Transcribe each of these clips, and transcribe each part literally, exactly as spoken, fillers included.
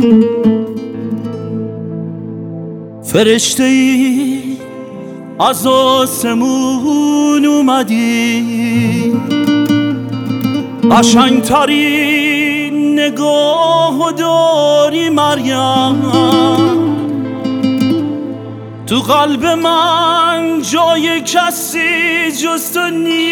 فرشته ای از آسمون اومدی، قشنگترین نگاه داری مریم. تو قلب من جای کسی جز تو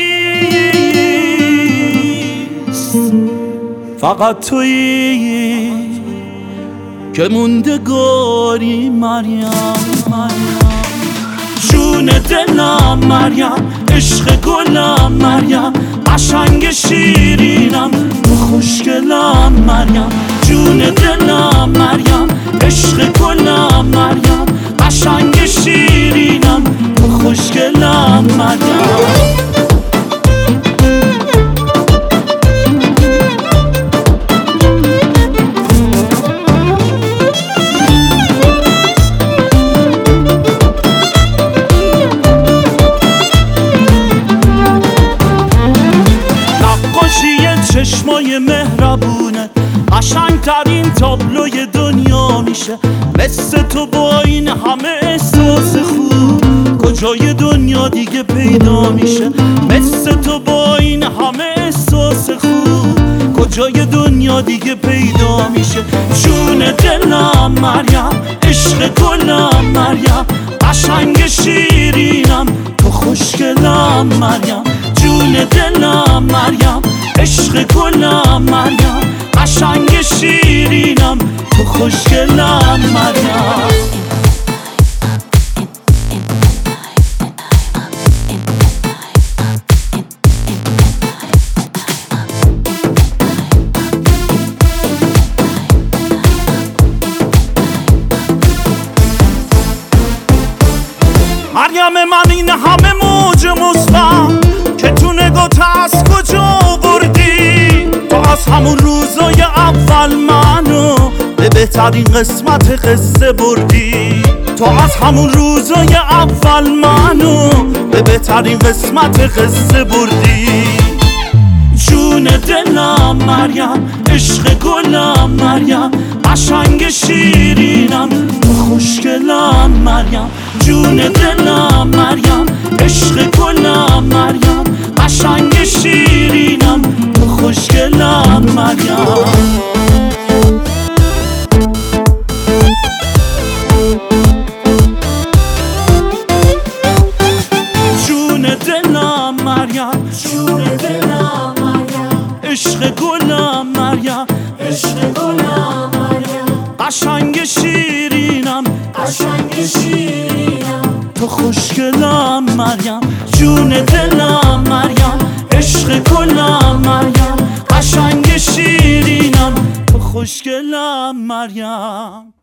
نیست، فقط تویی که موندگاری مریم. مریم جون دلم مریم، عشق گلم مریم، قشنگ شیرینم تو خوشگلم مریم. جون دلم مریم، عشق گلم مریم، قشنگ شیرینم تو خوشگلم مریم. چشمای مهربونه قشنگترین تابلوی دنیا میشه، مثل تو با این همه احساس خوب کجای دنیا دیگه پیدا میشه. مثل تو با این همه احساس خوب کجای دنیا دیگه پیدا میشه. جون دلم مریم، عشق گلم مریم، قشنگ شیرینم تو خوشگلم مریم. جون دلم مریم، عشق گلم مریم، قشنگ شیرینم تو خوشگلم مریم. مریم من این همه موج مثبت که تو نگات از کجا بردی؟ تو از همون روزای اول منو به بهترین قسمت قصه بردی. تو از همون روزای اول منو به بهترین قسمت قصه بردی. جون دلم مریم، عشق گلم مریم، قشنگ شیرینم تو خوشگلم مریم. جون دلم مریم، عشق گلم مریم، قشنگ شیرینم تو خوشگلم مریم. جون دلم مریم، جون دلم مریم، عشق گلم مریم، عشق گلم مریم، قشنگ شیرینم، قشنگ شیرینم تو خوشگلم مریم. جون دلم مریم، عشق گلم مریم، قشنگ شیرینم تو خوشگلم مریم.